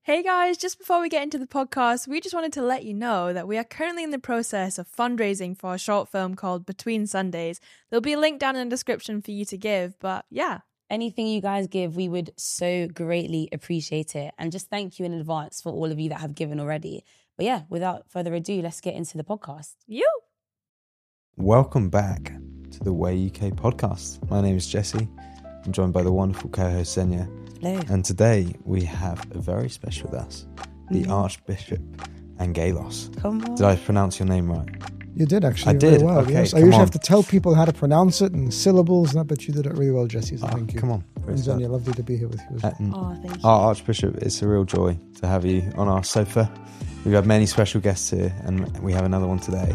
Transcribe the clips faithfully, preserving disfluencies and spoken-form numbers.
Hey guys, just before we get into the podcast, we just wanted to let you know that we are currently in the process of fundraising for a short film called Between Sundays. There'll be a link down in the description for you to give, but yeah. Anything you guys give, we would so greatly appreciate it. And just thank you in advance for all of you that have given already. But yeah, without further ado, let's get into the podcast. You. Welcome back to the Way U K podcast. My name is Jesse. I'm joined by the wonderful co-host Senya. Hello. And today we have a very special with us, the mm. Archbishop Angelos. Come on. Did I pronounce your name right? You did actually. I did. Very well. Okay, yes. I come usually on. have to tell people how to pronounce it and syllables, and that, but you did it really well, Jesse. So Oh, thank you. come on. And Zenya, lovely to be here with you as well. Uh, Oh, thank you. Our Archbishop, it's a real joy to have you on our sofa. We've had many special guests here, and we have another one today.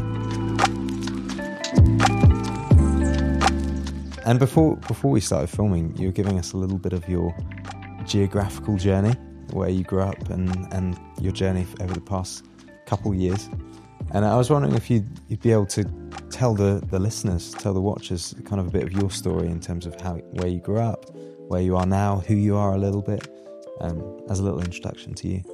And before before we started filming, you were giving us a little bit of your geographical journey, where you grew up, and, and your journey over the past couple years. And I was wondering if you'd, you'd be able to tell the, the listeners, tell the watchers, kind of a bit of your story in terms of how where you grew up, where you are now, who you are a little bit, um, as a little introduction to you.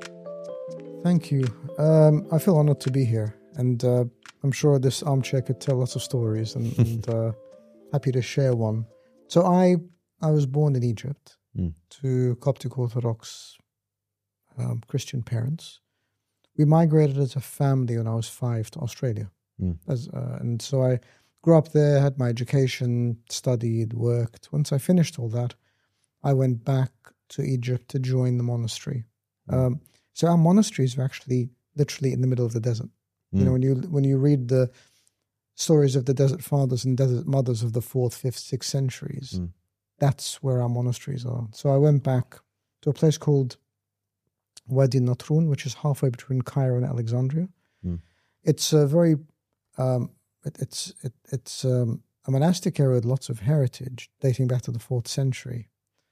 Thank you. Um, I feel honoured to be here, and uh, I'm sure this armchair could tell lots of stories, and, and uh, happy to share one. So I I was born in Egypt mm. to Coptic Orthodox um, Christian parents. We migrated as a family when I was five to Australia, mm. as, uh, and so I grew up there, had my education, studied, worked. Once I finished all that, I went back to Egypt to join the monastery. Mm. Um, so our monasteries are actually literally in the middle of the desert. Mm. You know, when you when you read the stories of the desert fathers and desert mothers of the fourth, fifth, sixth centuries, mm. that's where our monasteries are. So I went back to a place called Wadi Natrun, which is halfway between Cairo and Alexandria. Mm. It's a very, um, it, it's it, it's um, a monastic area with lots of heritage dating back to the fourth century.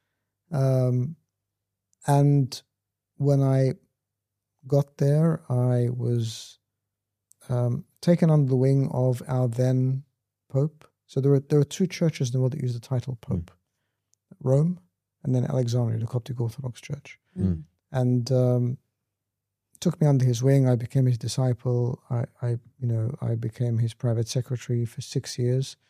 Um, and when I got there, I was um, taken under the wing of our then Pope. So there were there were two churches in the world that used the title Pope: mm. Rome and then Alexandria, the Coptic Orthodox Church. Mm. And um, took me under his wing. I became his disciple. I, I, you know, I became his private secretary for six years.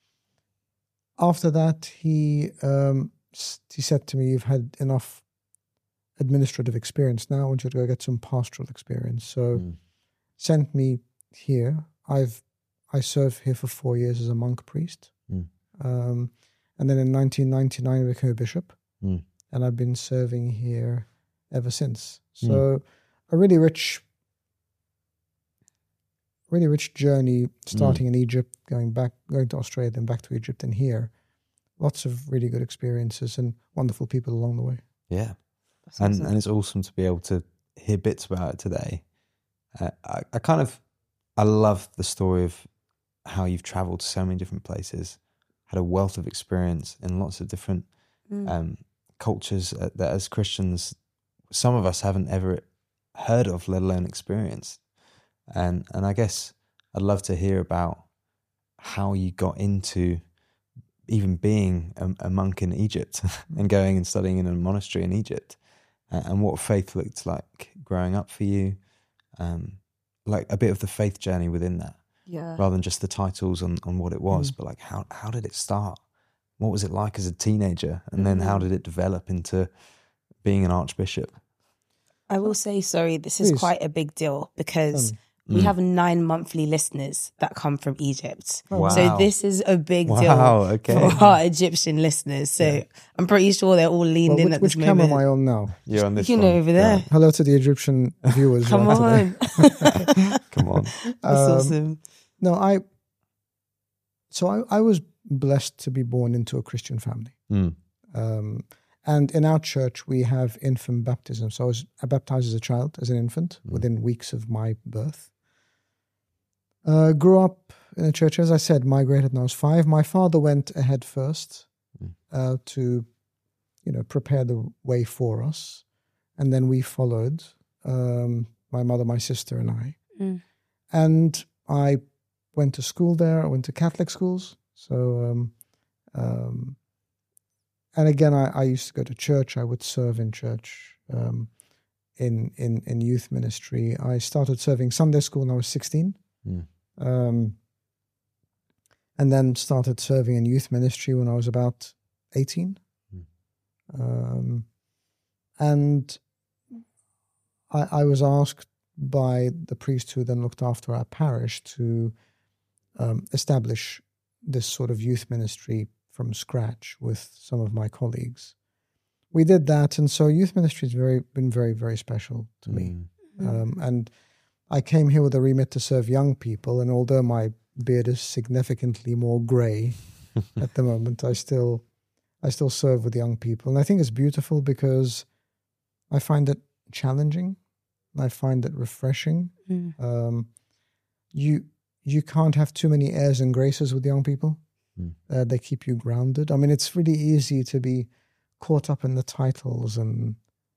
After that, he um, he said to me, "You've had enough administrative experience. Now I want you to go get some pastoral experience." So, mm. sent me here. I've I served here for four years as a monk priest, mm. um, and then in nineteen ninety-nine I became a bishop, mm. and I've been serving here ever since. So mm. a really rich, really rich journey, starting mm. in Egypt, going back, going to Australia, then back to Egypt and here. Lots of really good experiences and wonderful people along the way. Yeah. And awesome. And it's awesome to be able to hear bits about it today. Uh, I, I kind of, I love the story of how you've traveled to so many different places, had a wealth of experience in lots of different mm. um, cultures uh, that as Christians, some of us haven't ever heard of, let alone experienced. And and I guess I'd love to hear about how you got into even being a, a monk in Egypt and going and studying in a monastery in Egypt, uh, and what faith looked like growing up for you, um, like a bit of the faith journey within that, yeah. rather than just the titles on, on what it was, mm. but like how how did it start? What was it like as a teenager? And then how did it develop into being an archbishop? I will say, sorry, this is Please. quite a big deal because um, we mm. have nine monthly listeners that come from Egypt. Wow. So this is a big wow, deal okay. for our Egyptian listeners. So yeah. I'm pretty sure they're all leaned well, in which, at which this moment. Which camera am I on now? You're on this You one. know, over there. Yeah. Hello to the Egyptian viewers. Come right on. Come on. That's um, awesome. No, I, so I, I was blessed to be born into a Christian family. Mm. Um, and in our church, we have infant baptism. So I was baptized as a child, as an infant, mm. within weeks of my birth. Uh, grew up in a church, as I said, migrated when I was five. My father went ahead first mm. uh, to, you know, prepare the way for us. And then we followed, um, my mother, my sister, and I. Mm. And I went to school there. I went to Catholic schools. So, um, um, and again, I, I used to go to church. I would serve in church. Um, in, in, in youth ministry. I started serving Sunday school when I was sixteen. Mm. Um, and then started serving in youth ministry when I was about eighteen. Mm. Um, and I, I was asked by the priest who then looked after our parish to um, establish this sort of youth ministry from scratch with some of my colleagues. We did that, and so youth ministry has very been very, very special to me. Mm. Um, and I came here with a remit to serve young people, and although my beard is significantly more grey at the moment, I still I still serve with young people. And I think it's beautiful because I find it challenging. I find it refreshing. Mm. Um, you you can't have too many airs and graces with young people. Mm. Uh, they keep you grounded. I mean, it's really easy to be caught up in the titles and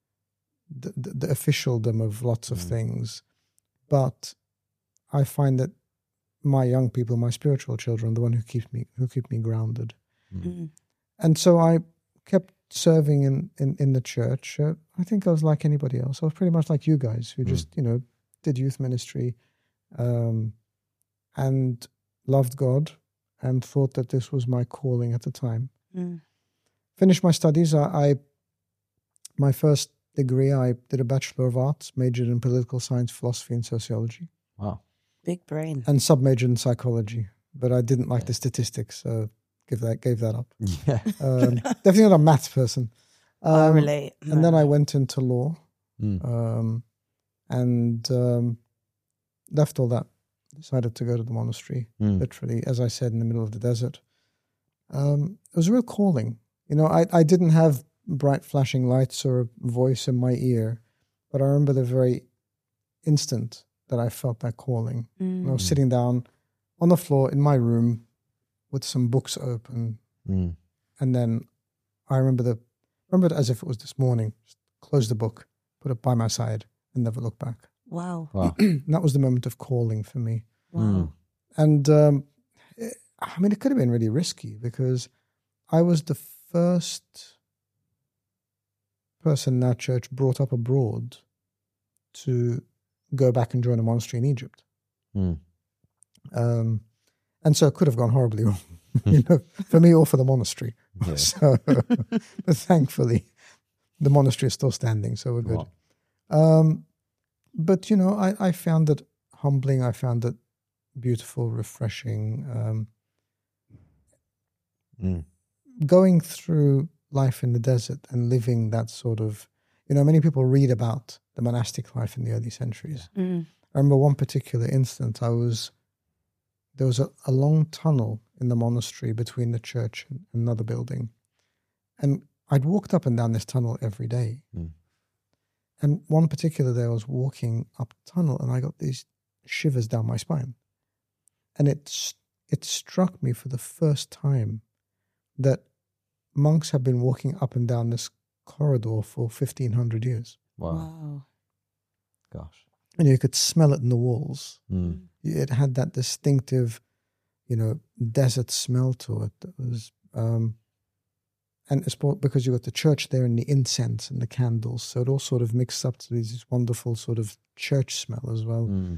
the, the, the officialdom of lots of Mm. things. But I find that my young people, my spiritual children, are the one who keeps me who keep me grounded. Mm. And so I kept serving in, in, in the church. Uh, I think I was like anybody else. I was pretty much like you guys who Mm. just, you know, did youth ministry um, and loved God and thought that this was my calling at the time. Mm. Finished my studies. I, I my first degree, I did a Bachelor of Arts, majored in political science, philosophy, and sociology, Wow. Big brain. and sub-majored in psychology. But I didn't like the statistics, so give that gave that up. Yeah. Um, definitely not a maths person. I Um, relate. And then I went into law Mm. um, and um, left all that. Decided to go to the monastery, Mm. literally, as I said, in the middle of the desert. Um, it was a real calling. You know, I, I didn't have bright flashing lights or a voice in my ear, but I remember the very instant that I felt that calling. And I was Mm. sitting down on the floor in my room with some books open, Mm. and then I remember the remember it as if it was this morning. Just close the book, put it by my side, and never look back. Wow. Wow. And that was the moment of calling for me. Wow. Mm. And um, it, I mean, it could have been really risky because I was the first person in that church brought up abroad to go back and join a monastery in Egypt. Mm. Um, and so it could have gone horribly wrong, you know, for me or for the monastery. Yeah. So, but thankfully, the monastery is still standing, so we're good. Wow. Um, but, you know, I, I found it humbling. I found it beautiful, refreshing. Um, Mm. going through life in the desert and living that sort of, you know, many people read about the monastic life in the early centuries. Mm. I remember one particular instance. I was, there was a, a long tunnel in the monastery between the church and another building. And I'd walked up and down this tunnel every day. Mm. And one particular day I was walking up the tunnel and I got these shivers down my spine. And it, it struck me for the first time that monks have been walking up and down this corridor for fifteen hundred years. Wow. Wow. Gosh. And you could smell it in the walls. Mm. It had that distinctive, you know, desert smell to it. That was, um, and it's because you got the church there and the incense and the candles, so it all sort of mixed up to this wonderful sort of church smell as well. Mm.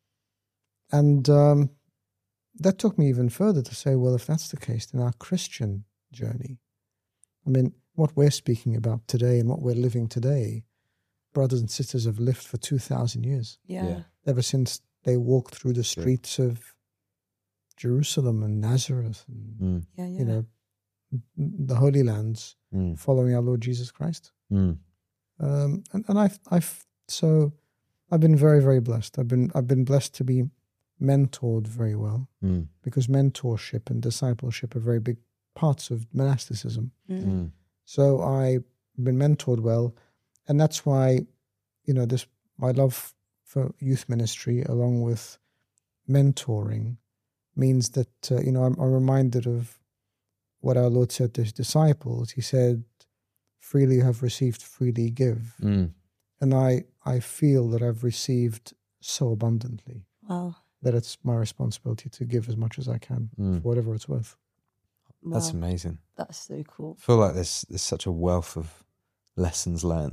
And um, that took me even further to say, well, if that's the case, then our Christian journey, I mean, what we're speaking about today and what we're living today, brothers and sisters have lived for two thousand years. Yeah. Yeah. Ever since they walked through the streets of Jerusalem and Nazareth and, Mm. Yeah. Yeah. you know, the Holy Lands, Mm. following our Lord Jesus Christ. Mm. Um, and and I've, I've, so I've been very, very blessed. I've been, I've been blessed to be mentored very well, Mm. because mentorship and discipleship are very big parts of monasticism. Mm. Mm. So I've been mentored well, and that's why, you know, this my love for youth ministry, along with mentoring, means that uh, you know I'm, I'm reminded of what our Lord said to his disciples. He said, "Freely you have received, freely give," Mm. and I I feel that I've received so abundantly Wow. that it's my responsibility to give as much as I can, Mm. for whatever it's worth. That's Wow. amazing. That's so cool. I feel like there's there's such a wealth of lessons learned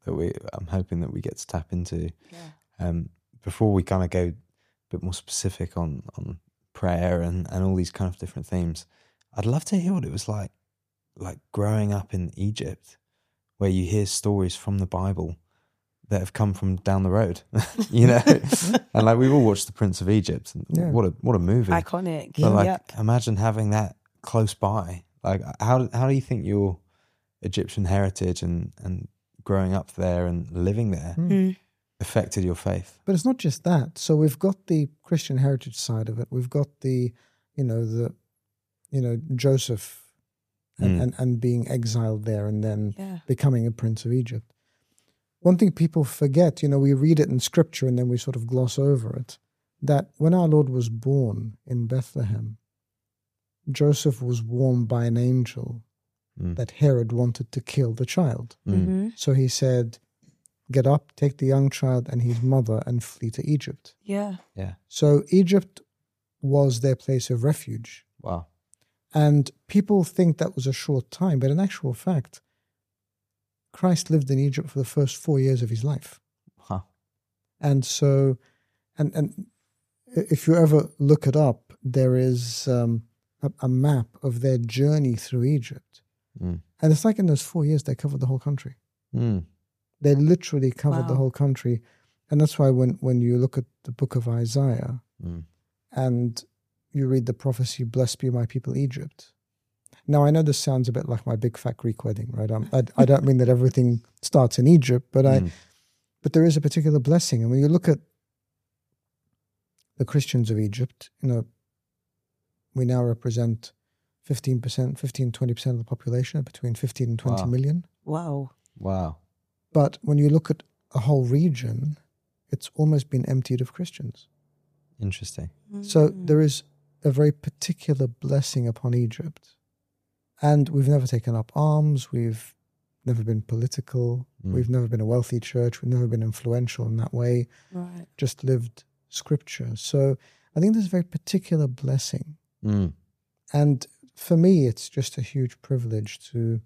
that we I'm hoping that we get to tap into. Yeah. Um, before we kind of go a bit more specific on on prayer and, and all these kind of different themes, I'd love to hear what it was like, like growing up in Egypt, where you hear stories from the Bible that have come from down the road, you know, and like we've all watched The Prince of Egypt. And Yeah. What a what a movie! Iconic. But like, Yep. imagine having that close by. Like, how how do you think your Egyptian heritage and and growing up there and living there Mm. affected your faith? But it's not just that. So we've got the Christian heritage side of it. We've got the, you know, the, you know, Joseph and, Mm. and, and being exiled there and then Yeah. becoming a prince of Egypt. One thing people forget, you know, we read it in scripture and then we sort of gloss over it, that when our Lord was born in Bethlehem, Joseph was warned by an angel Mm. that Herod wanted to kill the child. Mm. Mm-hmm. So he said, get up, take the young child and his mother and flee to Egypt. Yeah. Yeah. So Egypt was their place of refuge. Wow. And people think that was a short time, but in actual fact, Christ lived in Egypt for the first four years of his life. Huh. And so, and, and if you ever look it up, there is um, a, a map of their journey through Egypt. Mm. And it's like in those four years, they covered the whole country. Mm. They literally covered the Wow. whole country. And that's why when, when you look at the book of Isaiah Mm. and you read the prophecy, blessed be my people Egypt. Now, I know this sounds a bit like my big fat Greek wedding, right? I'm, I, I don't mean that everything starts in Egypt, but I, Mm. but there is a particular blessing. And when you look at the Christians of Egypt, you know, we now represent fifteen percent, fifteen, twenty percent of the population, between fifteen and twenty Wow. million. Wow. Wow. But when you look at a whole region, it's almost been emptied of Christians. Interesting. So Mm. there is a very particular blessing upon Egypt. And we've never taken up arms. We've never been political. Mm. We've never been a wealthy church. We've never been influential in that way. Right. Just lived scripture. So I think there's a very particular blessing. Mm. And for me, it's just a huge privilege to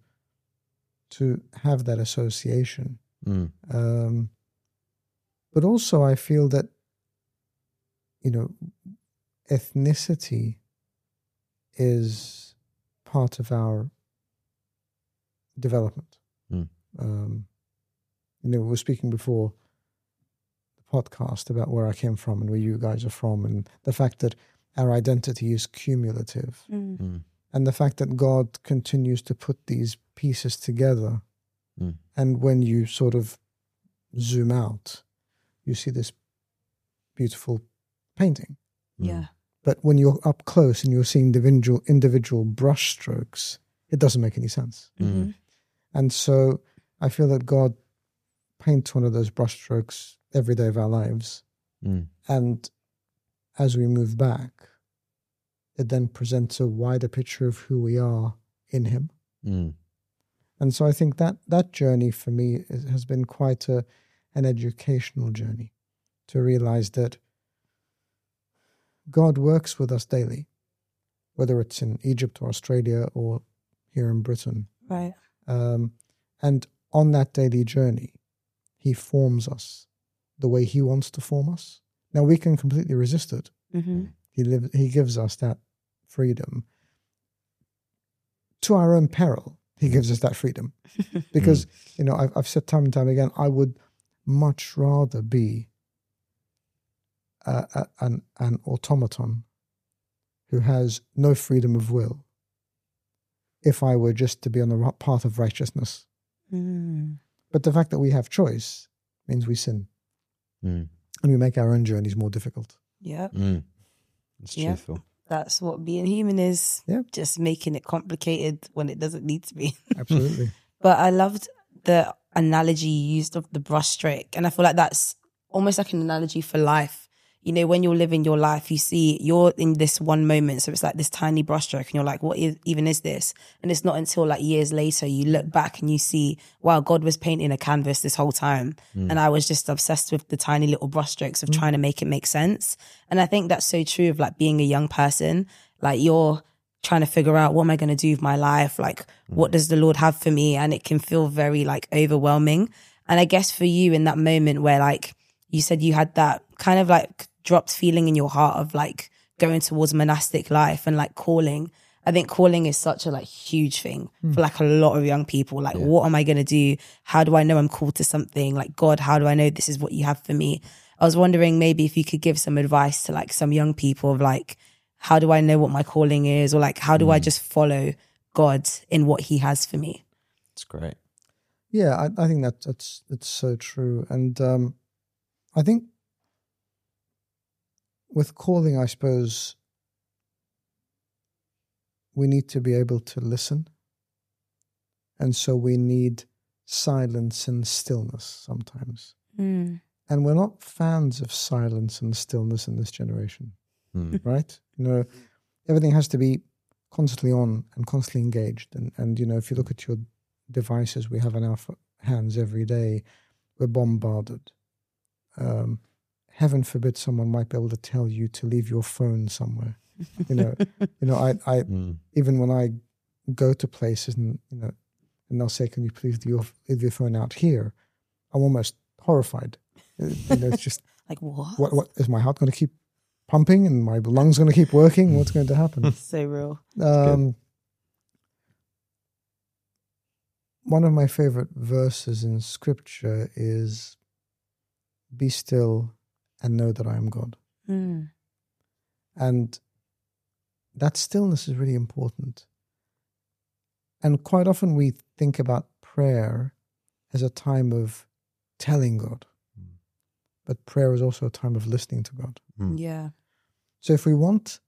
to have that association. Mm. Um, but also I feel that, you know, ethnicity is part of our development. Mm. Um, you know, we were speaking before the podcast about where I came from and where you guys are from, and the fact that our identity is cumulative, Mm. Mm. and the fact that God continues to put these pieces together. Mm. And when you sort of zoom out, you see this beautiful painting. Mm. Yeah. But when you're up close and you're seeing individual individual brush strokes, it doesn't make any sense. Mm-hmm. And so I feel that God paints one of those brush strokes every day of our lives. Mm. And as we move back, it then presents a wider picture of who we are in Him. Mm. And so I think that that journey for me is, has been quite a, an educational journey to realize that God works with us daily, whether it's in Egypt or Australia or here in Britain. Right. Um, and on that daily journey, He forms us the way He wants to form us. Now, we can completely resist it. Mm-hmm. He lives, He gives us that freedom. To our own peril, He gives us that freedom. Because, you know, I've, I've said time and time again, I would much rather be a, a, an, an automaton who has no freedom of will if I were just to be on the right path of righteousness. Mm. But the fact that we have choice means we sin. Mm. And we make our own journeys more difficult. Yep. Mm. It's Yeah. truthful. That's what being human is. Yeah. Just making it complicated when it doesn't need to be. Absolutely. But I loved the analogy you used of the brushstroke. And I feel like that's almost like an analogy for life. You know, when you're living your life, you see you're in this one moment. So it's like this tiny brushstroke and you're like, what is, even is this? And it's not until like years later you look back and you see, wow, God was painting a canvas this whole time. Mm. And I was just obsessed with the tiny little brushstrokes of Mm. trying to make it make sense. And I think that's so true of like being a young person. Like you're trying to figure out, what am I going to do with my life? Like, what does the Lord have for me? And it can feel very like overwhelming. And I guess for you in that moment where like you said you had that kind of like dropped feeling in your heart of like going towards monastic life and like calling, I think calling is such a like huge thing mm. for like a lot of young people. Like, yeah. what am I going to do? How do I know I'm called to something? Like, God, how do I know this is what you have for me? I was wondering maybe if you could give some advice to like some young people of like, how do I know what my calling is? Or like, how do mm. I just follow God in what he has for me? That's great. Yeah, I, I think that that's that's so true. And um, I think with calling, I suppose we need to be able to listen. And so we need silence and stillness sometimes. Mm. And we're not fans of silence and stillness in this generation, mm. right? You know, everything has to be constantly on and constantly engaged. And, and, you know, if you look at your devices we have in our hands every day, we're bombarded. Um, heaven forbid someone might be able to tell you to leave your phone somewhere. You know, you know, I, I mm. even when I go to places and, you know, and they'll say, can you please leave your, leave your phone out here? I'm almost horrified. You know, it's just like, what? what? What is my heart going to keep pumping and my lungs going to keep working? What's going to happen? So real. Um, one of my favorite verses in scripture is, be still and know that I am God. Mm. And that stillness is really important. And quite often we think about prayer as a time of telling God. Mm. But prayer is also a time of listening to God. Mm. Yeah. So if we want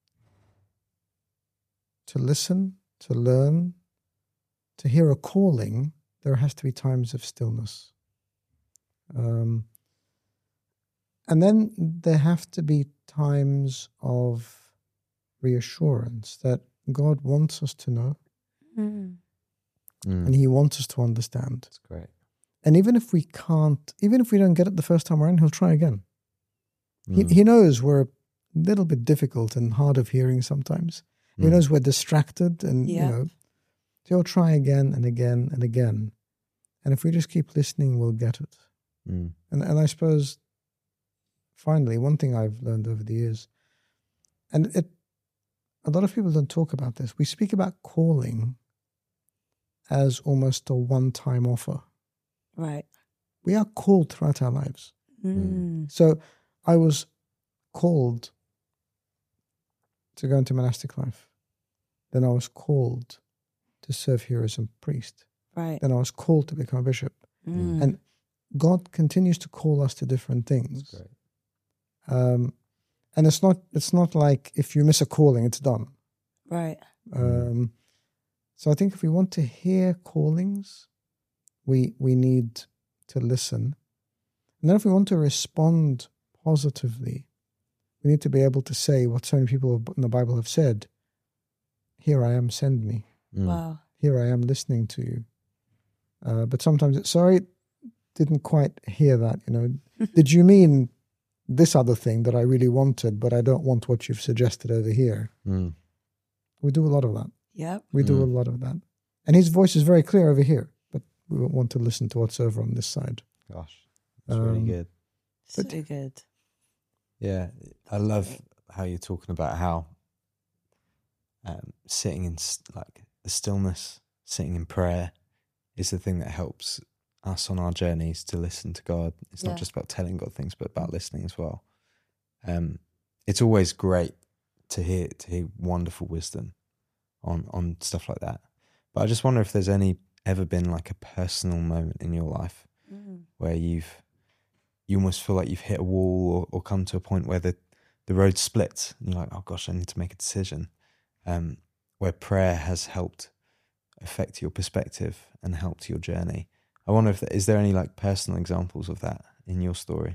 to listen, to learn, to hear a calling, there has to be times of stillness. Um, and then there have to be times of reassurance that God wants us to know. Mm. Mm. And he wants us to understand. That's great. And even if we can't, even if we don't get it the first time around, he'll try again. Mm. He, he knows we're a little bit difficult and hard of hearing sometimes. Mm. He knows we're distracted and, yeah. you know, he'll try again and again and again. And if we just keep listening, we'll get it. Mm. And and I suppose, finally, one thing I've learned over the years, and it, a lot of people don't talk about this. We speak about calling as almost a one-time offer. Right. We are called throughout our lives. Mm. So I was called to go into monastic life. Then I was called to serve here as a priest. Right. Then I was called to become a bishop. Mm. And God continues to call us to different things. That's great. Um, and it's not it's not like if you miss a calling, it's done. Right. Um, so I think if we want to hear callings, we we need to listen. And then if we want to respond positively, we need to be able to say what so many people in the Bible have said, here I am, send me. Mm. Wow. Here I am listening to you. Uh, but sometimes it's, sorry, didn't quite hear that, you know. Did you mean this other thing that I really wanted, but I don't want what you've suggested over here? Mm. We do a lot of that. Yep. We do Mm. a lot of that. And his voice is very clear over here, but we want to listen to what's over on this side. Gosh, that's really Um, good. So But- good. Yeah, I love how you're talking about how um, sitting in s- like the stillness, sitting in prayer, is the thing that helps us on our journeys to listen to God. It's Yeah. not just about telling God things, but about listening as well. Um, it's always great to hear to hear wonderful wisdom on on stuff like that. But I just wonder if there's any ever been like a personal moment in your life Mm. where you've you almost feel like you've hit a wall or, or come to a point where the, the road splits and you're like, oh gosh, I need to make a decision. Um, where prayer has helped affect your perspective and helped your journey. I wonder if there, is there any like personal examples of that in your story?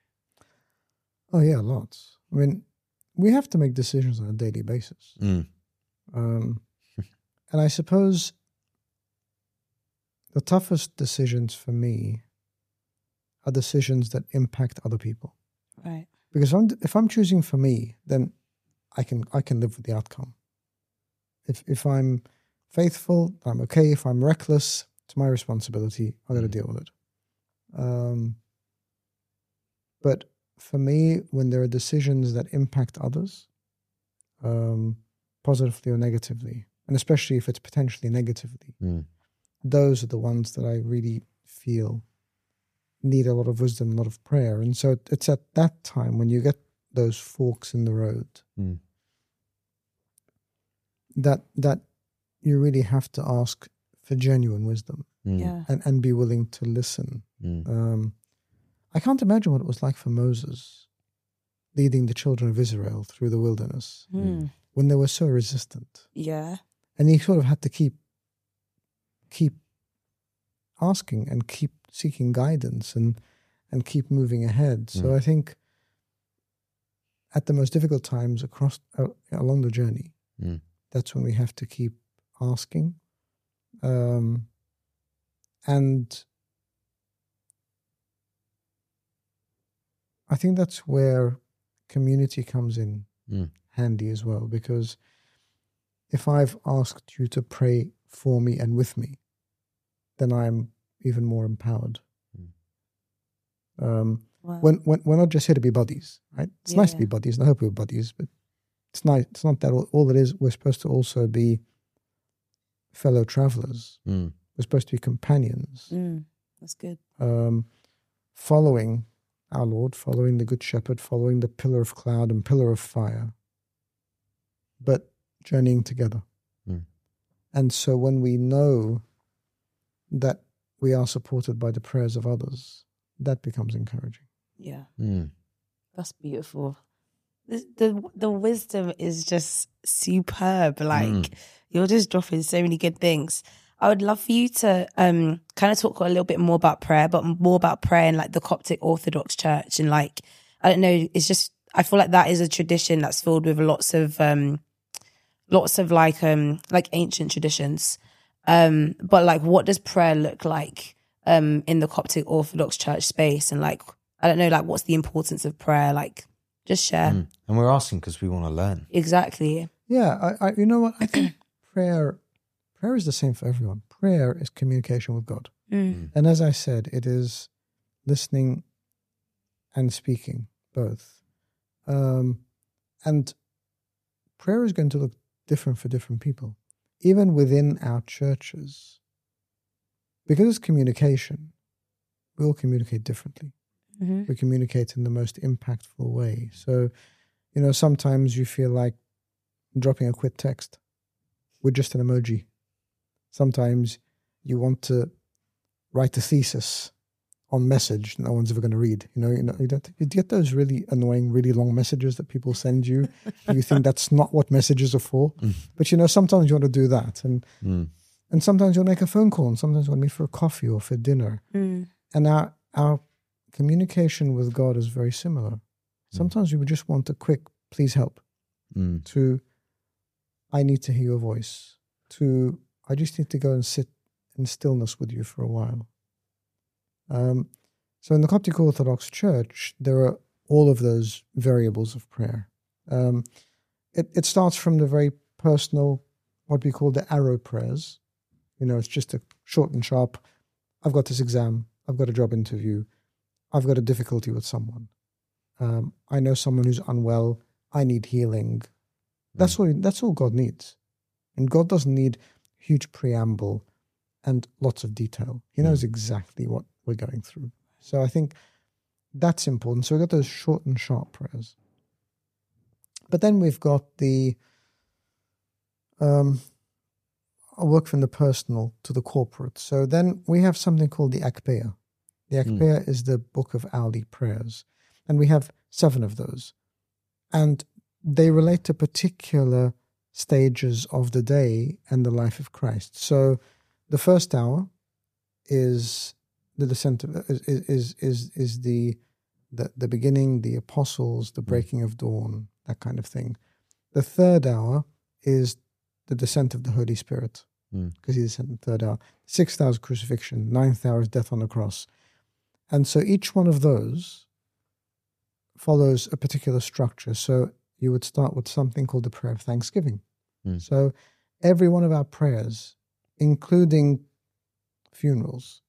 Oh, yeah, lots. I mean, we have to make decisions on a daily basis. Mm. Um, and I suppose the toughest decisions for me are decisions that impact other people. Right. Because I'm, if I'm choosing for me, then I can I can live with the outcome. If if I'm faithful, I'm okay. If I'm reckless, it's my responsibility. I've got to Mm. deal with it. Um, but for me, when there are decisions that impact others, um, positively or negatively, and especially if it's potentially negatively, Mm. those are the ones that I really feel need a lot of wisdom, a lot of prayer. And so it's at that time when you get those forks in the road Mm. that that you really have to ask for genuine wisdom Mm. Yeah. and, and be willing to listen. Mm. Um, I can't imagine what it was like for Moses leading the children of Israel through the wilderness Mm. when they were so resistant. Yeah. And he sort of had to keep keep asking and keep seeking guidance and, and keep moving ahead. So Mm. I think at the most difficult times across uh, along the journey, Mm. that's when we have to keep asking. Um, and I think that's where community comes in Mm. handy as well, because if I've asked you to pray for me and with me, then I'm even more empowered. Mm. Um, Wow. when, when we're not just here to be buddies, right? It's nice to Yeah. be buddies, and I hope we're buddies, but it's nice. It's not that all, all it is. We're supposed to also be fellow travelers. Mm. We're supposed to be companions, Mm. That's good. um, following our Lord, following the Good Shepherd, following the pillar of cloud and pillar of fire, but journeying together. Mm. And so when we know that we are supported by the prayers of others, that becomes encouraging. Yeah. Mm. That's beautiful. The, the the wisdom is just superb. Like Mm. you're just dropping so many good things. I would love for you to um kind of talk a little bit more about prayer, but more about prayer in like the Coptic Orthodox Church, and like I don't know, it's just I feel like that is a tradition that's filled with lots of um lots of like um like ancient traditions. Um, but like, what does prayer look like um in the Coptic Orthodox Church space, and like I don't know, like what's the importance of prayer? Like, just share. Mm. And we're asking because we want to learn. Exactly. Yeah, I, I you know what? I think prayer prayer is the same for everyone. Prayer is communication with God. Mm. And as I said, it is listening and speaking, both. Um, and prayer is going to look different for different people. Even within our churches, because it's communication, we all communicate differently. Mm-hmm. We communicate in the most impactful way. So, you know, sometimes you feel like dropping a quick text with just an emoji. Sometimes you want to write a thesis on message no one's ever going to read. You know, you know, you, don't, you get those really annoying, really long messages that people send you, and you think that's not what messages are for. Mm. But you know, sometimes you want to do that, and Mm. and sometimes you'll make a phone call, and sometimes you want to meet for a coffee or for dinner. Mm. And our our communication with God is very similar. Sometimes we would just want a quick, please help. Mm. To, I need to hear your voice. To, I just need to go and sit in stillness with you for a while. Um, so in the Coptic Orthodox Church, there are all of those variables of prayer. Um, it, it starts from the very personal, what we call the arrow prayers. You know, it's just a short and sharp, I've got this exam, I've got a job interview, I've got a difficulty with someone. Um, I know someone who's unwell, I need healing. That's all, that's all God needs. And God doesn't need huge preamble and lots of detail. He knows exactly what we're going through. So I think that's important. So we've got those short and sharp prayers. But then we've got the um, I work from the personal to the corporate. So then we have something called the Akpeya. The Akpeya mm. is the book of hourly prayers. And we have seven of those. And they relate to particular stages of the day and the life of Christ. So the first hour is the descent of, is is is is the the the beginning, the apostles, the breaking of dawn, that kind of thing. The third hour is the descent of the Holy Spirit, because mm. he descended in the third hour. Sixth hour is crucifixion. Ninth hour is death on the cross. And so each one of those follows a particular structure. So you would start with something called the prayer of thanksgiving. Mm. So every one of our prayers, including funerals,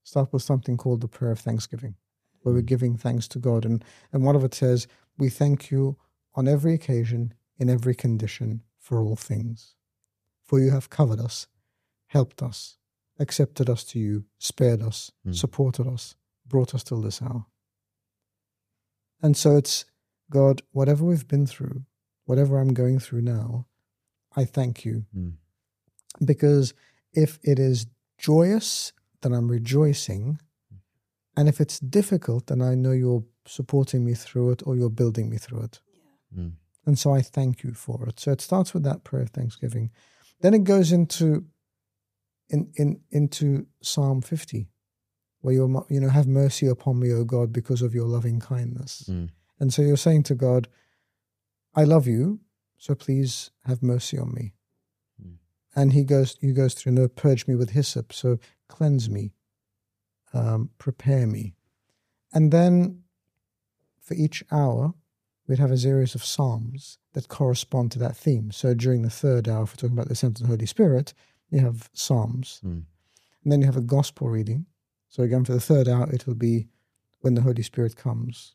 start with something called the prayer of thanksgiving, where we're giving thanks to God. And, and one of it says, we thank you on every occasion, in every condition, for all things. For you have covered us, helped us, accepted us to you, spared us, mm. supported us, brought us till this hour. And so it's, God, whatever we've been through, whatever I'm going through now, I thank you. Mm. Because if it is joyous, then I'm rejoicing. And if it's difficult, then I know you're supporting me through it or you're building me through it. Yeah. Mm. And so I thank you for it. So it starts with that prayer of thanksgiving. Then it goes into in, in into Psalm fifty, where you're, you know, have mercy upon me, O God, because of your loving kindness. Mm. And so you're saying to God, I love you, so please have mercy on me. Mm. And he goes, he goes through, no, purge me with hyssop, so cleanse me, um, prepare me. And then for each hour, we'd have a series of psalms that correspond to that theme. So during the third hour, if we're talking about the descent of the Holy Spirit, you have psalms. Mm. And then you have a gospel reading. So again, for the third hour, it will be when the Holy Spirit comes.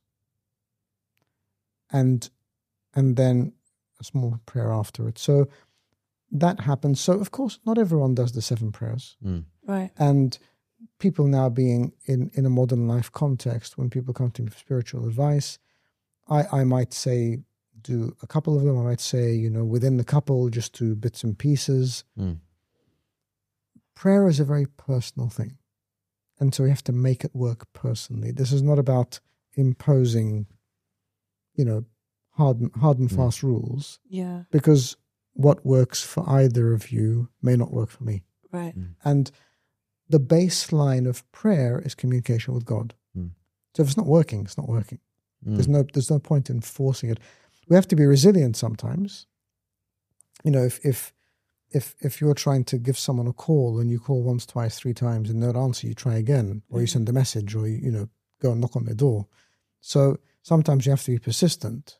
And and then a small prayer after it. So that happens. So, of course, not everyone does the seven prayers. Mm. Right. And people now being in, in a modern life context, when people come to me for spiritual advice, I, I might say do a couple of them. I might say, you know, within the couple, just do bits and pieces. Mm. Prayer is a very personal thing. And so we have to make it work personally. This is not about imposing, you know, hard and, hard and fast mm. rules. Yeah. Because what works for either of you may not work for me. Right. Mm. And the baseline of prayer is communication with God. Mm. So if it's not working, it's not working. Mm. There's no there's no point in forcing it. We have to be resilient sometimes. You know, if if if if you're trying to give someone a call and you call once, twice, three times and they don't answer, you try again, or you send a message, or you, you know, go and knock on their door. So sometimes you have to be persistent.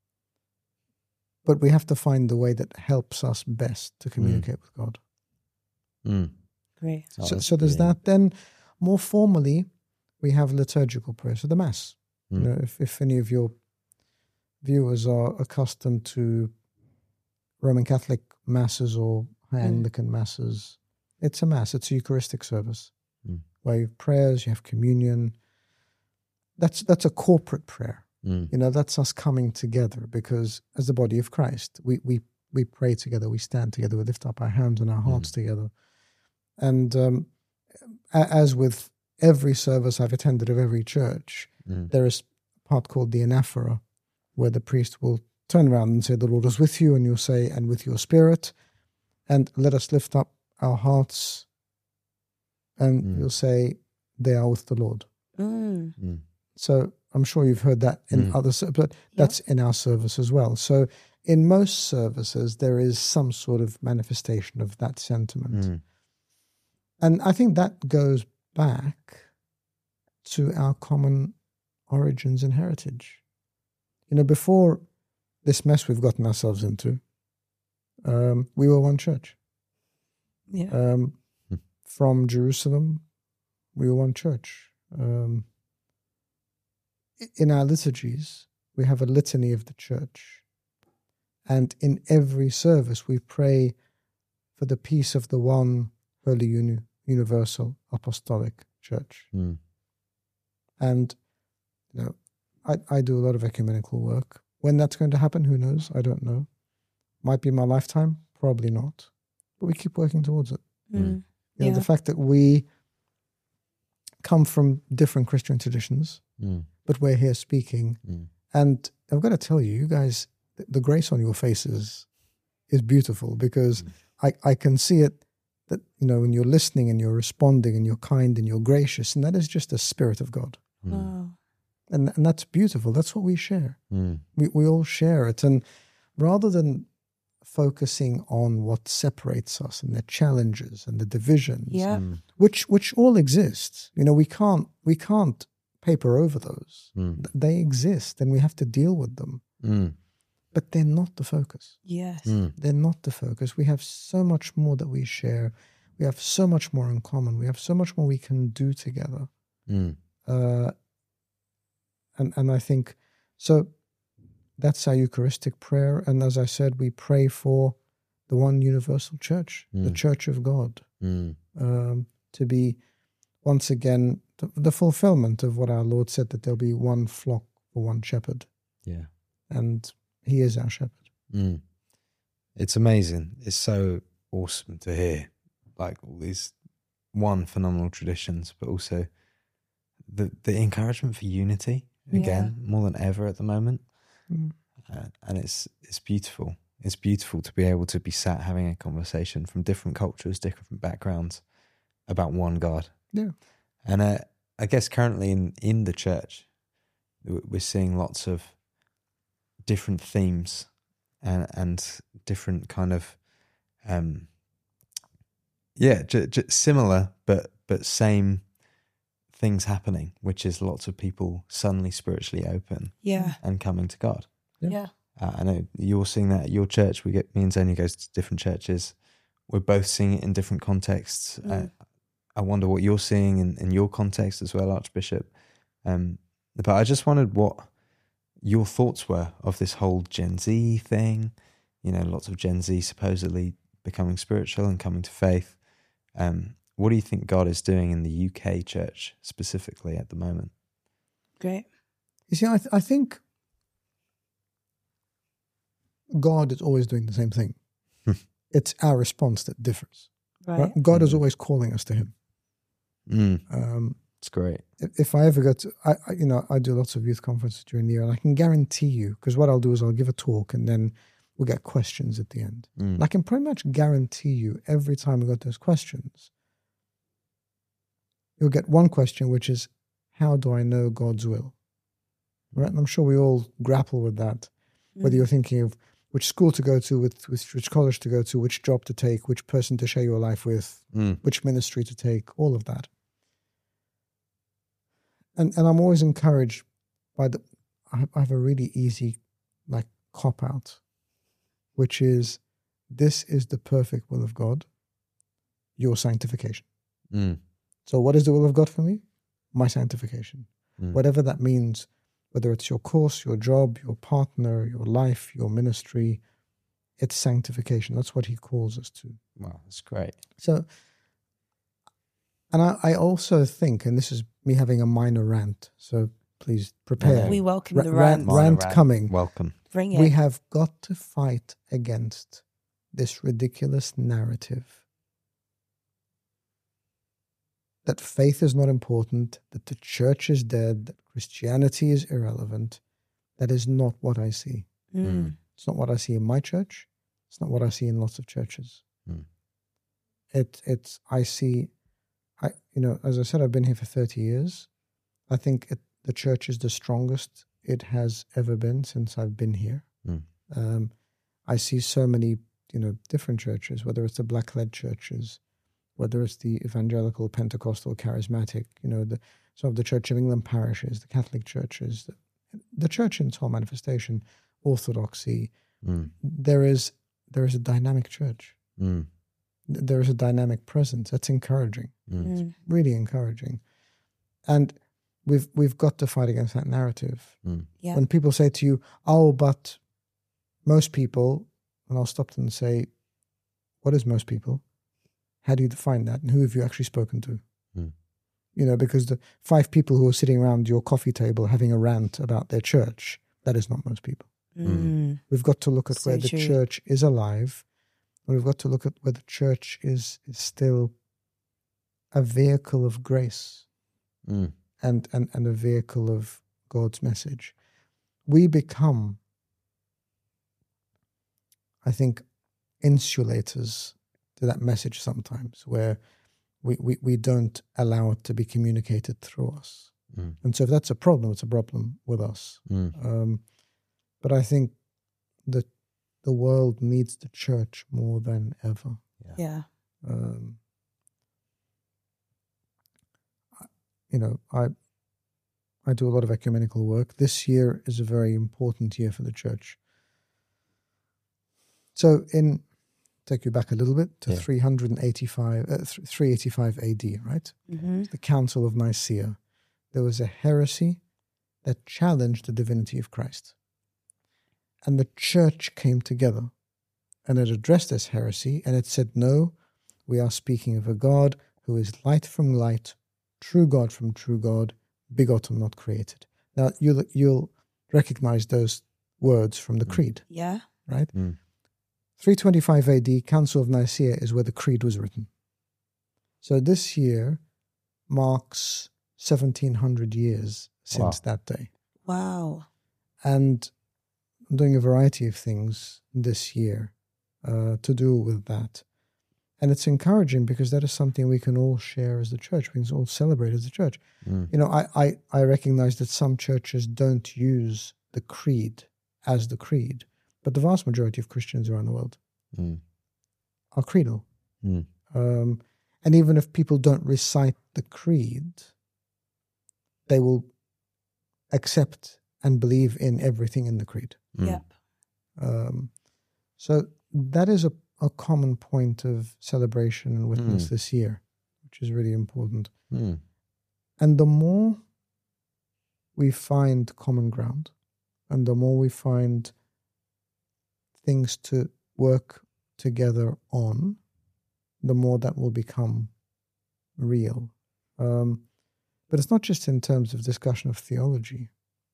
But we have to find the way that helps us best to communicate mm. with God. Mm. Great. So, so, so there's that. Then more formally, we have liturgical prayer, so the Mass. Mm. You know, if, if any of your viewers are accustomed to Roman Catholic Masses or High Anglican mm. Masses, it's a Mass. It's a Eucharistic service mm. where you have prayers, you have communion. That's that's a corporate prayer. Mm. You know, that's us coming together because as the body of Christ, we we we pray together, we stand together, we lift up our hands and our hearts mm. together. And um, as with every service I've attended of every church, mm. there is a part called the anaphora, where the priest will turn around and say, the Lord is with you, and you'll say, and with your spirit, and let us lift up our hearts, and mm. you'll say, they are with the Lord. Mm. Mm. So I'm sure you've heard that in mm. other, but that's yeah. in our service as well. So in most services, there is some sort of manifestation of that sentiment. Mm. And I think that goes back to our common origins and heritage. You know, before this mess we've gotten ourselves into, um, we were one church. Yeah. Um, mm. From Jerusalem, we were one church. Um, in our liturgies, we have a litany of the church. And in every service, we pray for the peace of the one holy, uni- universal, apostolic church. Mm. And, you know, I, I do a lot of ecumenical work. When that's going to happen, who knows? I don't know. Might be in my lifetime, probably not. But we keep working towards it. Mm. You know, yeah. the fact that we come from different Christian traditions, mm. but we're here speaking. Mm. And I've got to tell you, you guys, the, the grace on your faces is beautiful because mm. I, I can see it that, you know, when you're listening and you're responding and you're kind and you're gracious, and that is just the Spirit of God. Mm. Wow. And and that's beautiful. That's what we share. Mm. We we all share it. And rather than focusing on what separates us and the challenges and the divisions, yeah. mm. which which all exist, you know, we can't we can't paper over those. Mm. They exist, and we have to deal with them. Mm. But they're not the focus. Yes, mm. They're not the focus. We have so much more that we share. we have so much more in common. We have so much more we can do together. Mm. Uh, and and I think so. That's our Eucharistic prayer, and as I said, we pray for the one universal church, Mm. the Church of God, Mm. um, to be once again the, the fulfillment of what our Lord said, that there'll be one flock for one shepherd, Yeah. and He is our shepherd. Mm. It's amazing. It's so awesome to hear, like all these one phenomenal traditions, but also the the encouragement for unity again more than ever at the moment. Mm. Uh, and it's it's beautiful. It's beautiful to be able to be sat having a conversation from different cultures, different backgrounds about one God. Yeah. And uh, I guess currently in, in the church, we're seeing lots of different themes and and different kind of, um, yeah, j- j- similar but but same things happening, which is lots of people suddenly spiritually open Yeah. and coming to God. Yeah. Yeah. Uh, I know you're seeing that at your church. We get me and Zenia goes to different churches. We're both seeing it in different contexts. Mm. Uh, I wonder what you're seeing in, in your context as well, Archbishop. Um, but I just wondered what your thoughts were of this whole Gen Z thing. You know, lots of Gen Z supposedly becoming spiritual and coming to faith. Um, what do you think God is doing in the U K church specifically at the moment? Great. You see, I, th- I think God is always doing the same thing. It's our response that differs. Right. Right? God is Mm. always calling us to Him. Mm, Um, it's great. if, if I ever go to, I, I, you know, I do lots of youth conferences during the year, and I can guarantee you, because what I'll do is I'll give a talk, and then we'll get questions at the end. Mm. And I can pretty much guarantee you, every time we got those questions, you'll get one question, which is, how do I know God's will? Right? And I'm sure we all grapple with that. Whether Mm. you're thinking of which school to go to, with, which, which college to go to, which job to take, which person to share your life with, Mm. which ministry to take, all of that. And and I'm always encouraged by the, I have, I have a really easy, like, cop-out, which is, this is the perfect will of God, your sanctification. Mm. So what is the will of God for me? My sanctification. Mm. Whatever that means, whether it's your course, your job, your partner, your life, your ministry, it's sanctification. That's what He calls us to. Wow, that's great. So, and I, I also think, and this is me having a minor rant, so please prepare. Yeah. We welcome Ra- the rant, rant. Minor rant rant. coming. Welcome. Bring it. We have got to fight against this ridiculous narrative that faith is not important, that the church is dead, that Christianity is irrelevant. That is not what I see. Mm. It's not what I see in my church. It's not what I see in lots of churches. Mm. It, it's, I see, I, you know, as I said, I've been here for thirty years. I think it, the church is the strongest it has ever been since I've been here. Mm. Um, I see so many, you know, different churches, whether it's the black-led churches, whether it's the evangelical, Pentecostal, charismatic, you know, the, some of the Church of England parishes, the Catholic churches, the, the church in its whole manifestation, Orthodoxy. Mm. There is there is a dynamic church. Mm. There is a dynamic presence. That's encouraging, Mm. Mm. really encouraging. And we've we've got to fight against that narrative. Mm. Yeah. When people say to you, "Oh, but most people," and I'll stop them and say, "What is most people? How do you define that? And who have you actually spoken to?" Mm. You know, because the five people who are sitting around your coffee table having a rant about their church, that is not most people. Mm. We've got to look at So where the true. church is alive, and we've got to look at where the church is, is still a vehicle of grace Mm. and, and, and a vehicle of God's message. We become, I think, insulators to that message sometimes, where we, we, we don't allow it to be communicated through us. Mm. And so if that's a problem, it's a problem with us. Mm. Um, but I think that the world needs the church more than ever. Yeah. Um, you know, I I do a lot of ecumenical work. This year is a very important year for the church. So in take you back a little bit to Yeah. three eighty-five, uh, three eighty-five A D, right? Mm-hmm. The Council of Nicaea. There was a heresy that challenged the divinity of Christ. And the church came together and it addressed this heresy and it said, no, we are speaking of a God who is light from light, true God from true God, begotten, not created. Now, you'll, you'll recognize those words from the creed, Yeah. right? Mm. three twenty-five A D, Council of Nicaea, is where the creed was written. So this year marks seventeen hundred years since Wow. that day. Wow. And I'm doing a variety of things this year uh, to do with that. And it's encouraging because that is something we can all share as the church. We can all celebrate as the church. Mm. You know, I, I, I recognize that some churches don't use the creed as the creed, but the vast majority of Christians around the world Mm. are creedal. Mm. Um, and even if people don't recite the creed, they will accept and believe in everything in the creed. Mm. Yep. Um, so that is a, a common point of celebration and witness Mm. this year, which is really important. Mm. And the more we find common ground, and the more we find things to work together on, the more that will become real. Um, but it's not just in terms of discussion of theology.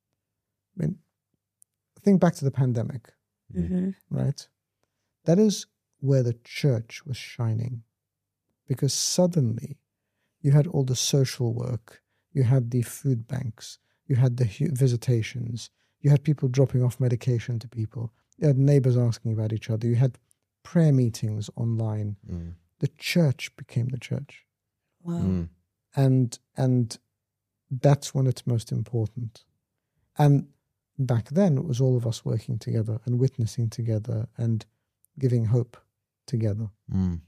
I mean, think back to the pandemic, Mm-hmm. right? That is where the church was shining, because suddenly you had all the social work, you had the food banks, you had the hu- visitations, you had people dropping off medication to people, you had neighbors asking about each other, you had prayer meetings online. Mm. The church became the church. Wow. Mm. And and that's when it's most important. And back then, it was all of us working together and witnessing together and giving hope together. Mm.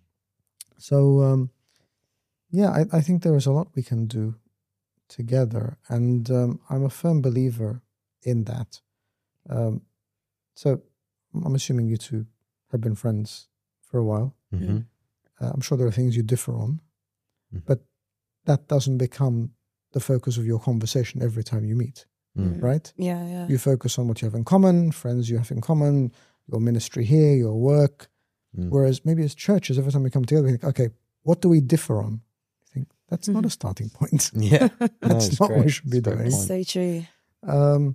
So, um, yeah, I, I think there is a lot we can do together. And um, I'm a firm believer in that. Um, so I'm assuming you two have been friends for a while. Mm-hmm. Uh, I'm sure there are things you differ on, Mhm. but that doesn't become the focus of your conversation every time you meet, Mm. right? Yeah, yeah. You focus on what you have in common, friends you have in common, your ministry here, your work. Mm. Whereas maybe as churches, every time we come together, we think, okay, what do we differ on? I think that's not a starting point. Yeah. No, That's it's not what we great. should be It's a great doing. point. So true. Um,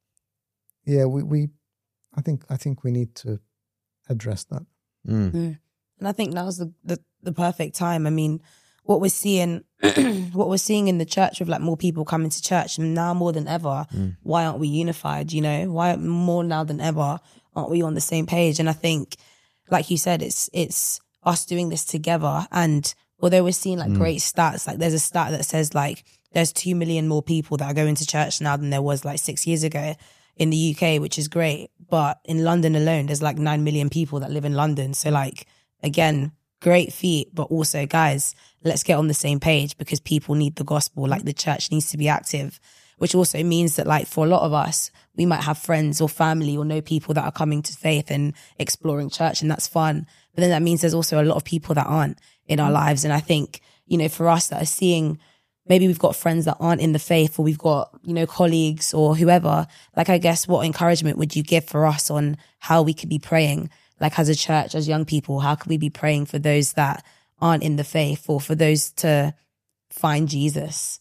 yeah, we, we, I think, I think we need to address that. Mm. And I think now's the, the, the perfect time. I mean, what we're seeing, what we're seeing in the church with like more people coming to church now more than ever, Mm. why aren't we unified? You know, why more now than ever aren't we on the same page? And I think, like you said, it's it's us doing this together. And although we're seeing like Mm. great stats, like there's a stat that says like there's two million more people that are going to church now than there was like six years ago in the U K, which is great. But in London alone, there's like nine million people that live in London. So like, again, great feat, but also guys, let's get on the same page because people need the gospel. Like the church needs to be active, which also means that like for a lot of us, we might have friends or family or know people that are coming to faith and exploring church, and that's fun. But then that means there's also a lot of people that aren't in our lives. And I think, you know, for us that are seeing, maybe we've got friends that aren't in the faith, or we've got, you know, colleagues or whoever, like, I guess what encouragement would you give for us on how we could be praying? Like as a church, as young people, how can we be praying for those that aren't in the faith, or for those to find Jesus?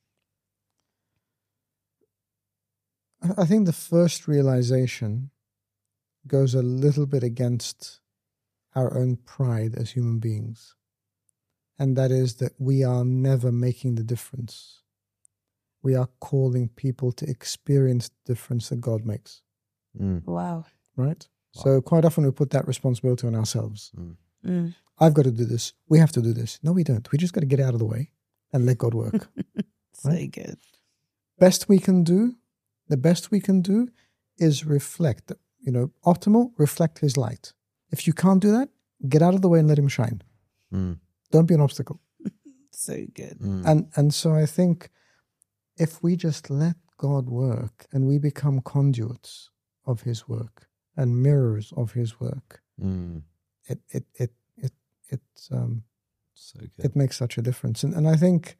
I think the first realization goes a little bit against our own pride as human beings. And that is that we are never making the difference. We are calling people to experience the difference that God makes, Mm. Wow. right? Wow. So quite often we put that responsibility on ourselves. Mm. Mm. I've got to do this. We have to do this. No, we don't. We just got to get out of the way and let God work. So Right? good. Best we can do, the best we can do is reflect, you know, optimal, reflect his light. If you can't do that, get out of the way and let him shine. Mm. Don't be an obstacle. So good. Mm. And and so I think if we just let God work and we become conduits of his work and mirrors of his work, Mm. it it it it it um So good. it makes such a difference. And and I think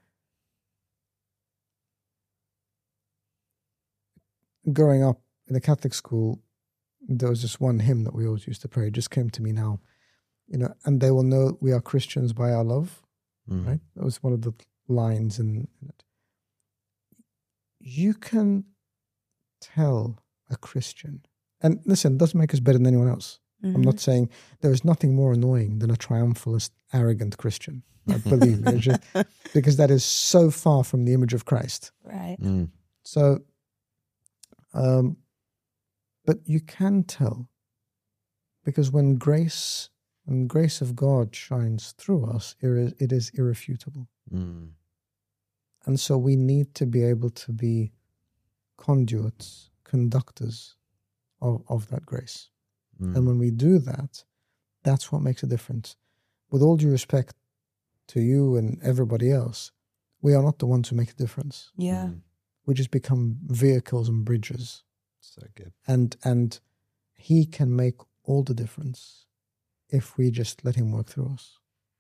growing up in a Catholic school, there was this one hymn that we always used to pray. It just came to me now, you know, and they will know we are Christians by our love. Mm. Right? That was one of the lines in, in it. You can tell a Christian, and listen, it doesn't make us better than anyone else. Mm-hmm. I'm not saying there is nothing more annoying than a triumphalist, arrogant Christian. I believe me, just, because that is so far from the image of Christ. Right. Mm. So, um, but you can tell, because when grace, when grace of God shines through us, it is irrefutable. Mm. And so we need to be able to be conduits, conductors of, of that grace. Mm. And when we do that, that's what makes a difference. With all due respect to you and everybody else, we are not the ones who make a difference. Yeah. Mm. We just become vehicles and bridges. So good. And and he can make all the difference if we just let him work through us.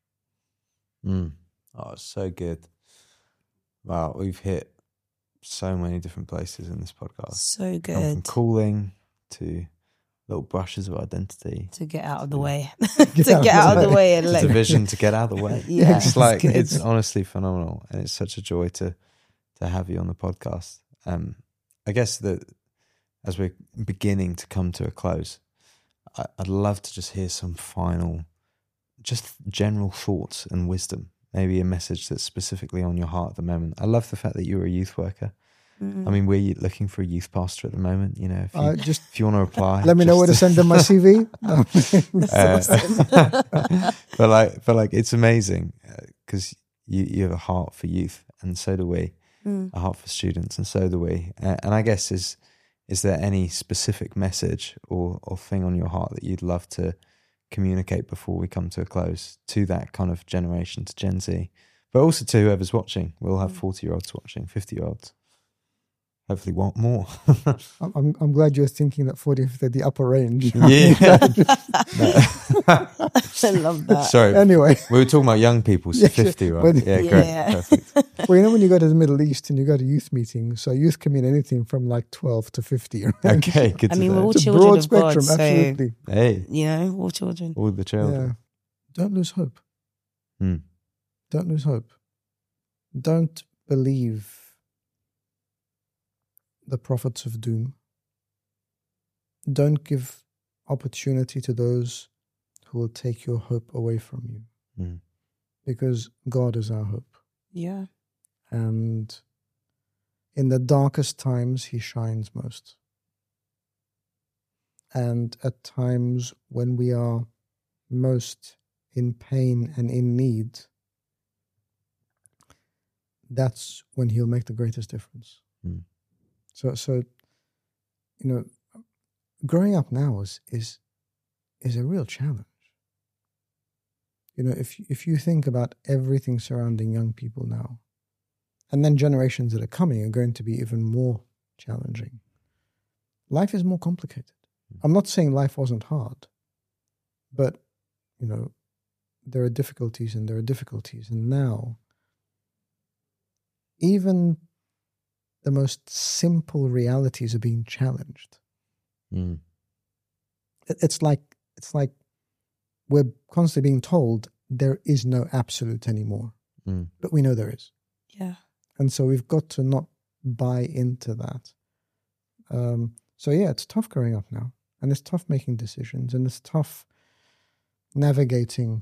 Mm. Oh, so good. Wow, we've hit so many different places in this podcast. So Come from good. calling to little brushes of identity. To get out of the way. Get to out get of the out of the way. way and It's let a vision to get out of the way. Yeah, It's like, good. it's honestly phenomenal. And it's such a joy to to have you on the podcast. Um, I guess that as we're beginning to come to a close, I, I'd love to just hear some final, just general thoughts and wisdom. Maybe a message that's specifically on your heart at the moment. I love the fact that you're a youth worker. Mm. I mean, we're looking for a youth pastor at the moment. You know, if you, Uh, just if you want to reply, let me know where to just- send them my C V. No. Uh, but like, but like, it's amazing because you you have a heart for youth, and so do we. Mm. A heart for students, and so do we. Uh, and I guess is is there any specific message or or thing on your heart that you'd love to communicate before we come to a close to that kind of generation, to Gen Z, but also to whoever's watching? We'll have forty year olds watching, fifty year olds. Hopefully want more. I'm, I'm I'm glad you're thinking that forty is the upper range. Yeah. I love that. Sorry. Anyway, We were talking about young people, so Yeah, fifty, right? but- yeah, Yeah. great. Perfect. well, you know when you go to the Middle East and you go to youth meetings, so youth can mean anything from like twelve to fifty. Right? Okay, good I to mean, we're know. all It's a children broad of spectrum, God, so, absolutely. Hey, you know, all children. all the children. Yeah. Don't lose hope. Hmm. Don't lose hope. Don't believe the prophets of doom. Don't give opportunity to those who will take your hope away from you, Hmm. because God is our hope. Yeah. And in the darkest times, he shines most. And at times when we are most in pain and in need, that's when he'll make the greatest difference. Hmm. So, so you know, growing up now is is is a real challenge. You know, if if you think about everything surrounding young people now, and then generations that are coming are going to be even more challenging. Life is more complicated. I'm not saying life wasn't hard, but, you know, there are difficulties and there are difficulties. And now, even the most simple realities are being challenged. Hmm. It- It's like it's like we're constantly being told there is no absolute anymore, Hmm. but we know there is. Yeah. And so we've got to not buy into that. Um, so yeah, it's tough growing up now. And it's tough making decisions. And it's tough navigating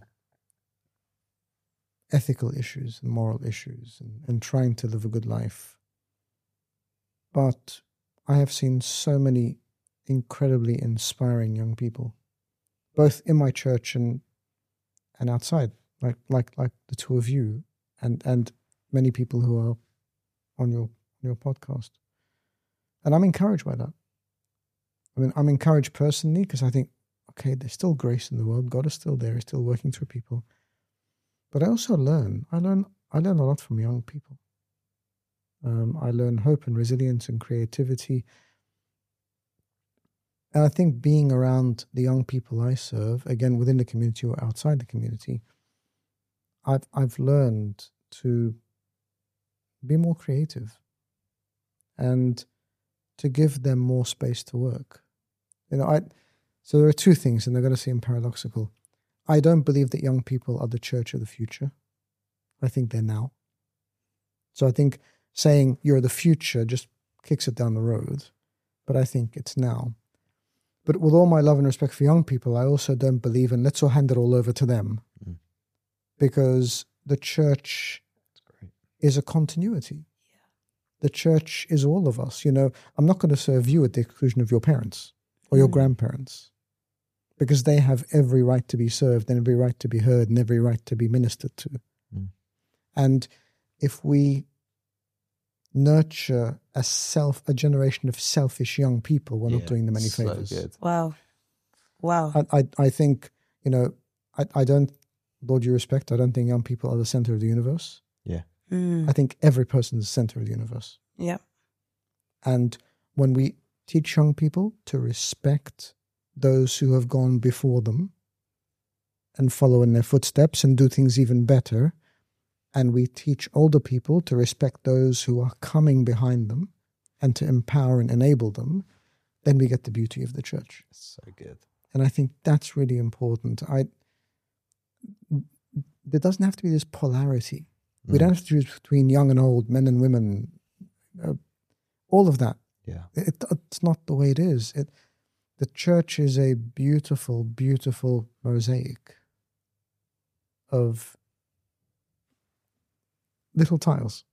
ethical issues and moral issues and, and trying to live a good life. But I have seen so many incredibly inspiring young people, both in my church and and outside, like like like the two of you and, and many people who are on your your podcast. And I'm encouraged by that. I mean, I'm encouraged personally because I think, okay, there's still grace in the world. God is still there. He's still working through people. But I also learn. I learn. I learn a lot from young people. Um, I learn hope and resilience and creativity. And I think being around the young people I serve, again, within the community or outside the community, I've I've learned to be more creative and to give them more space to work. You know, I so there are two things, and they're going to seem paradoxical. I don't believe that young people are the church of the future. I think they're now. So I think saying you're the future just kicks it down the road, but I think it's now. But with all my love and respect for young people, I also don't believe in let's all hand it all over to them, mm. because the church is a continuity. Yeah. The church is all of us. You know, I'm not going to serve you at the exclusion of your parents or your mm. grandparents, because they have every right to be served and every right to be heard and every right to be ministered to. Mm. And if we nurture a self, a generation of selfish young people, we're yeah, not doing them any so favors. Good. Wow. Wow. I, I, I think, you know, I, I don't, with all due respect, I don't think young people are the center of the universe. Yeah. Mm. I think every person is the center of the universe. Yeah. And when we teach young people to respect those who have gone before them and follow in their footsteps and do things even better, and we teach older people to respect those who are coming behind them and to empower and enable them, then we get the beauty of the church. So good. And I think that's really important. I There doesn't have to be this polarity. Mm. We don't have to choose between young and old, men and women, uh, all of that. Yeah, it, It's not the way it is. It, the church is a beautiful, beautiful mosaic of little tiles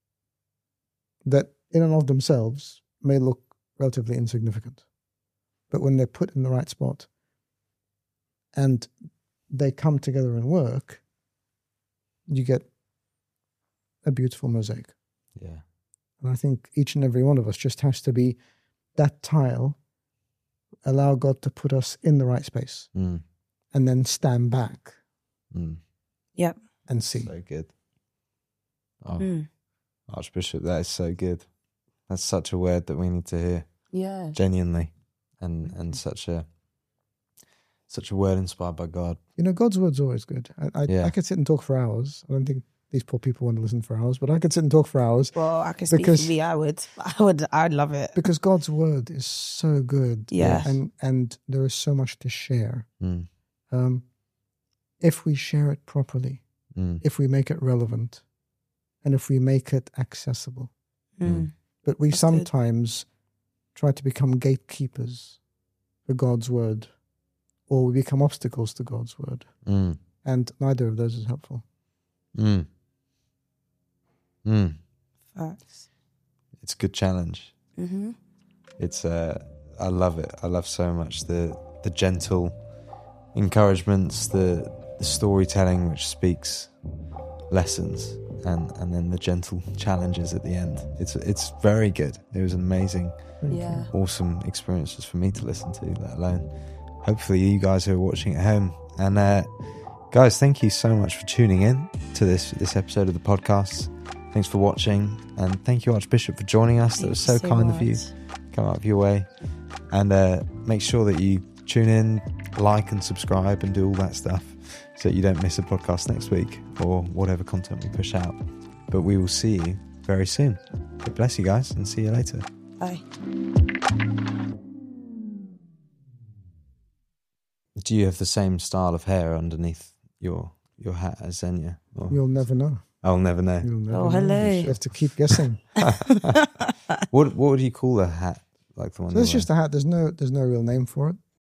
that in and of themselves may look relatively insignificant. But when they're put in the right spot and they come together and work, you get a beautiful mosaic. Yeah. And I think each and every one of us just has to be that tile, allow God to put us in the right space, mm. and then stand back. Mm. Yep. And see. So good. Oh, mm. Archbishop, that is so good. That's such a word that we need to hear. Yeah. Genuinely. And and such a such a word inspired by God. You know, God's word's always good. I I, yeah. I could sit and talk for hours. I don't think these poor people want to listen for hours, but I could sit and talk for hours. Well, I could speak because, for me, I would. I would I'd love it. Because God's word is so good. Yeah. And and there is so much to share. Mm. Um if we share it properly, mm. if we make it relevant, and if we make it accessible. Mm. But we That's sometimes good. try to become gatekeepers for God's word, or we become obstacles to God's word. Mm. And neither of those is helpful. Mm. Mm. Facts. It's a good challenge. Mm-hmm. It's uh, I love it. I love so much the the gentle encouragements, the the storytelling which speaks lessons, and, and then the gentle challenges at the end. It's it's very good. It was amazing, yeah, awesome experiences for me to listen to, let alone hopefully you guys who are watching at home. And uh, guys, thank you so much for tuning in to this this episode of the podcast. Thanks for watching, and thank you, Archbishop, for joining us. Thank that was so, so kind much. of you. Come out of your way, and uh, make sure that you tune in, like and subscribe and do all that stuff so that you don't miss a podcast next week or whatever content we push out. But we will see you very soon. God bless you guys, and see you later. Bye. Do you have the same style of hair underneath your your hat as Xenia? Or? You'll never know. I'll never know. You'll never oh, know. hello. You have to keep guessing. what what would you call a hat like the one? So it's just a hat. There's no there's no real name for it.